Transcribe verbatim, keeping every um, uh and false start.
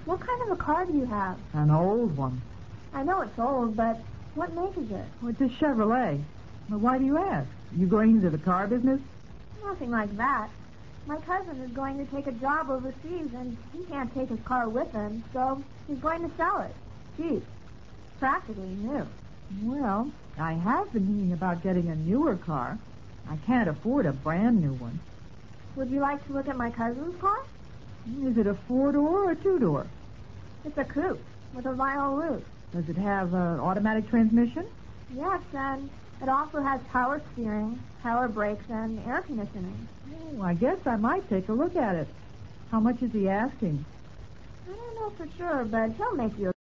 What kind of a car do you have? An old one. I know it's old, but what make is it? Well, it's a Chevrolet. Well, why do you ask? You going into the car business? Nothing like that. My cousin is going to take a job overseas, and he can't take his car with him, so he's going to sell it. Cheap. Practically new. Well, I have been thinking about getting a newer car. I can't afford a brand new one. Would you like to look at my cousin's car? Is it a four-door or a two-door? It's a coupe with a vinyl roof. Does it have an automatic transmission? Yes, and it also has power steering, power brakes, and air conditioning. Oh, I guess I might take a look at it. How much is he asking? I don't know for sure, but he'll make you a